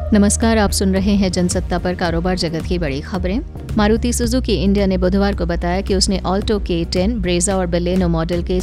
नमस्कार, आप सुन रहे हैं जनसत्ता पर कारोबार जगत की बड़ी खबरें। मारुति सुजुकी इंडिया ने बुधवार को बताया कि उसने ऑल्टो K10, ब्रेजा और बलेनो मॉडल के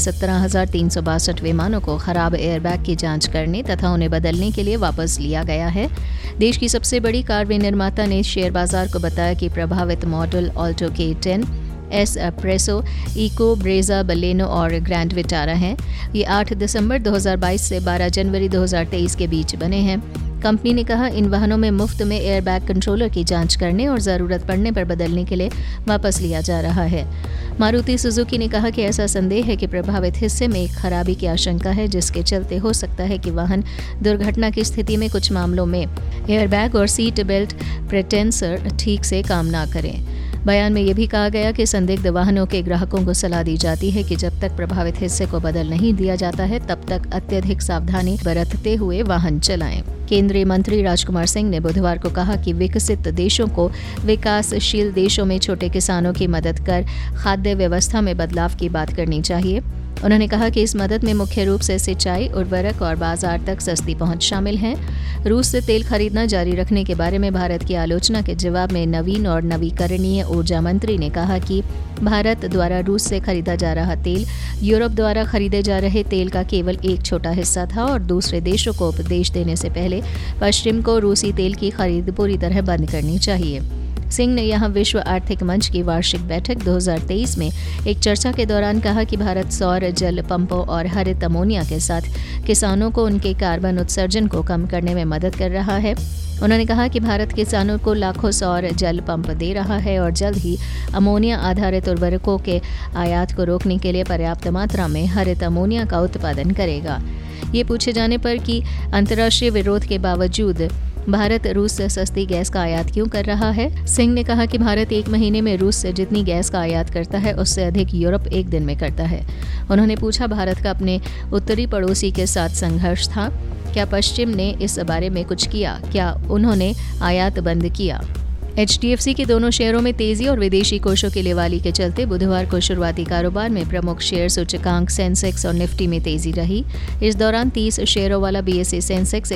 17,362 विमानों को खराब एयरबैग की जांच करने तथा उन्हें बदलने के लिए वापस लिया गया है। देश की सबसे बड़ी कार विनिर्माता ने शेयर बाजार को बताया कि प्रभावित model Alto K10, S Presso, Eeco, Brezza, Baleno और ग्रैंड विटारा हैं। ये 8 दिसंबर 2022 से 12 जनवरी 2023 के बीच बने हैं। कंपनी ने कहा, इन वाहनों में मुफ्त में एयरबैग कंट्रोलर की जांच करने और ज़रूरत पड़ने पर बदलने के लिए वापस लिया जा रहा है। मारुति सुजुकी ने कहा कि ऐसा संदेह है कि प्रभावित हिस्से में एक खराबी की आशंका है, जिसके चलते हो सकता है कि वाहन दुर्घटना की स्थिति में कुछ मामलों में एयरबैग और सीट बेल्ट प्रेटेंसर ठीक से काम ना करें। बयान में यह भी कहा गया कि संदिग्ध वाहनों के ग्राहकों को सलाह दी जाती है कि जब तक प्रभावित हिस्से को बदल नहीं दिया जाता है, तब तक अत्यधिक सावधानी बरतते हुए वाहन चलाएं। केंद्रीय मंत्री राजकुमार सिंह ने बुधवार को कहा कि विकसित देशों को विकासशील देशों में छोटे किसानों की मदद कर खाद्य व्यवस्था में बदलाव की बात करनी चाहिए। उन्होंने कहा कि इस मदद में मुख्य रूप से सिंचाई, उर्वरक और बाजार तक सस्ती पहुंच शामिल हैं। रूस से तेल खरीदना जारी रखने के बारे में भारत की आलोचना के जवाब में नवीन और नवीकरणीय ऊर्जा मंत्री ने कहा कि भारत द्वारा रूस से खरीदा जा रहा तेल यूरोप द्वारा खरीदे जा रहे तेल का केवल एक छोटा हिस्सा था और दूसरे देशों को उपदेश देने से पहले पश्चिम को रूसी तेल की खरीद पूरी तरह बंद करनी चाहिए। सिंह ने यहां विश्व आर्थिक मंच की वार्षिक बैठक 2023 में एक चर्चा के दौरान कहा कि भारत सौर जल पंपों और हरित अमोनिया के साथ किसानों को उनके कार्बन उत्सर्जन को कम करने में मदद कर रहा है। उन्होंने कहा कि भारत किसानों को लाखों सौर जल पंप दे रहा है और जल्द ही अमोनिया आधारित उर्वरकों के आयात को रोकने के लिए पर्याप्त मात्रा में हरित अमोनिया का उत्पादन करेगा। ये पूछे जाने पर कि अंतर्राष्ट्रीय विरोध के बावजूद भारत रूस से सस्ती गैस का आयात क्यों कर रहा है, सिंह ने कहा कि भारत एक महीने में रूस से जितनी गैस का आयात करता है, उससे अधिक यूरोप एक दिन में करता है। उन्होंने पूछा, भारत का अपने उत्तरी पड़ोसी के साथ संघर्ष था, क्या पश्चिम ने इस बारे में कुछ किया, क्या उन्होंने आयात बंद किया। HDFC के दोनों शेयरों में तेजी और विदेशी कोषों की लेवाली के चलते बुधवार को शुरुआती कारोबार में प्रमुख शेयर सूचकांक सेंसेक्स और निफ्टी में तेजी रही। इस दौरान 30 शेयरों वाला BSE सेंसेक्स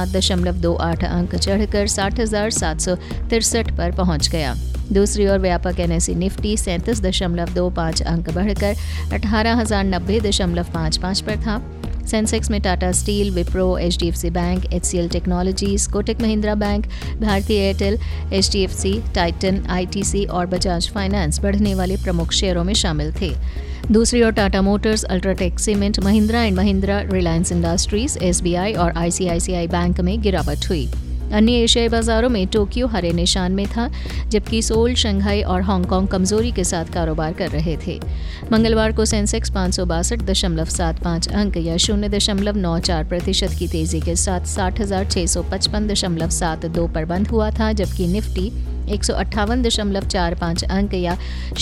107.28 अंक चढ़कर 60,763 पर पहुंच गया। दूसरी ओर व्यापक NSE निफ्टी 37.25 अंक बढ़कर 18,090.55 पर था। सेंसेक्स में Tata Steel, Wipro, HDFC bank, HCL technologies, Kotak Mahindra bank, Bharti Airtel, HDFC, Titan, ITC और बजाज फाइनेंस बढ़ने वाले प्रमुख शेयरों में शामिल थे। दूसरी ओर Tata Motors, UltraTech Cement, Mahindra and Mahindra, Reliance Industries, SBI और ICICI बैंक में गिरावट हुई। अन्य एशियाई बाजारों में टोक्यो हरे निशान में था, जबकि सोल, शंघाई और हांगकांग कमजोरी के साथ कारोबार कर रहे थे। मंगलवार को सेंसेक्स 562.75 अंक या 0.94% की तेजी के साथ 60,655.72 पर बंद हुआ था, जबकि निफ्टी 158.45 अंक या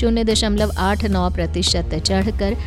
0.89% चढ़कर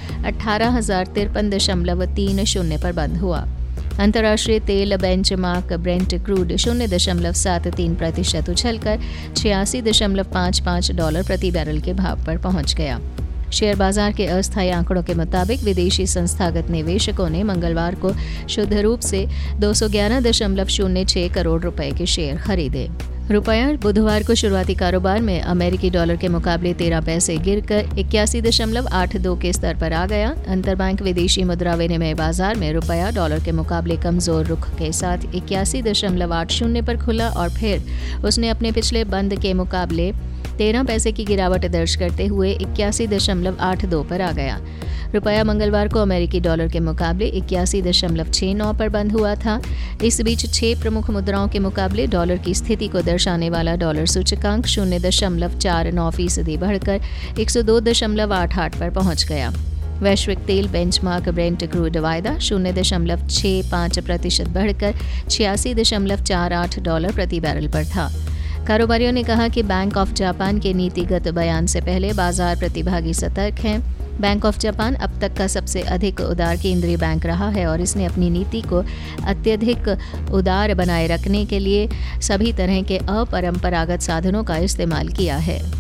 18,053.30 पर बंद हुआ। अंतर्राष्ट्रीय तेल बेंचमार्क ब्रेंट क्रूड 0.73% उछलकर $86.55 प्रति बैरल के भाव पर पहुंच गया। शेयर बाजार के अस्थायी आंकड़ों के मुताबिक विदेशी संस्थागत निवेशकों ने मंगलवार को शुद्ध रूप से 211.06 करोड़ रुपए के शेयर खरीदे। रुपया बुधवार को शुरुआती कारोबार में अमेरिकी डॉलर के मुकाबले 13 पैसे गिरकर 81.82 के स्तर पर आ गया। अंतरबैंक विदेशी मुद्रा विनिमय बाजार में रुपया डॉलर के मुकाबले कमजोर रुख के साथ 81.80 पर खुला और फिर उसने अपने पिछले बंद के मुकाबले 13 पैसे की गिरावट दर्ज करते हुए 81.82 पर आ गया। रुपया मंगलवार को अमेरिकी डॉलर के मुकाबले 81.69 पर बंद हुआ था। इस बीच 6 प्रमुख मुद्राओं के मुकाबले डॉलर की स्थिति को दर्शाने वाला डॉलर सूचकांक 0.49% बढ़कर 102.88 पर पहुंच गया। वैश्विक तेल बेंचमार्क ब्रेंट क्रूड वायदा 0.65% बढ़कर $86.48 प्रति बैरल पर था। कारोबारियों ने कहा कि बैंक ऑफ जापान के नीतिगत बयान से पहले बाजार प्रतिभागी सतर्क हैं। बैंक ऑफ जापान अब तक का सबसे अधिक उदार केंद्रीय बैंक रहा है और इसने अपनी नीति को अत्यधिक उदार बनाए रखने के लिए सभी तरह के अपरंपरागत साधनों का इस्तेमाल किया है।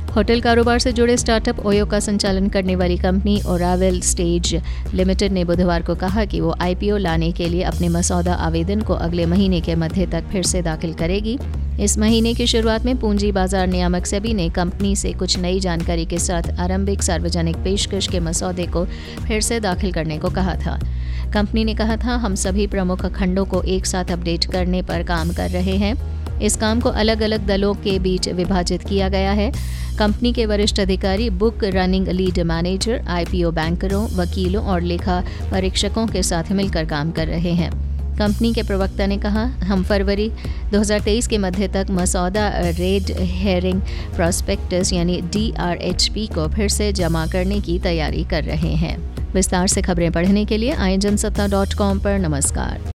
होटल कारोबार से जुड़े स्टार्टअप ओयो का संचालन करने वाली कंपनी ओरावेल स्टेज लिमिटेड ने बुधवार को कहा कि वो आईपीओ लाने के लिए अपने मसौदा आवेदन को अगले महीने के मध्य तक फिर से दाखिल करेगी। इस महीने की शुरुआत में पूंजी बाजार नियामक सेबी ने कंपनी से कुछ नई जानकारी के साथ आरंभिक सार्वजनिक पेशकश के मसौदे को फिर से दाखिल करने को कहा था। कंपनी ने कहा था, हम सभी प्रमुख खंडों को एक साथ अपडेट करने पर काम कर रहे हैं। इस काम को अलग अलग दलों के बीच विभाजित किया गया है। कंपनी के वरिष्ठ अधिकारी book running lead manager, IPO बैंकरों, वकीलों और लेखा परीक्षकों के साथ मिलकर काम कर रहे हैं। कंपनी के प्रवक्ता ने कहा, हम फरवरी 2023 के मध्य तक मसौदा रेड हेरिंग प्रॉस्पेक्टस यानी DRHP को फिर से जमा करने की तैयारी कर रहे हैं। विस्तार से खबरें पढ़ने के लिए आइए जनसत्ता.com पर नमस्कार।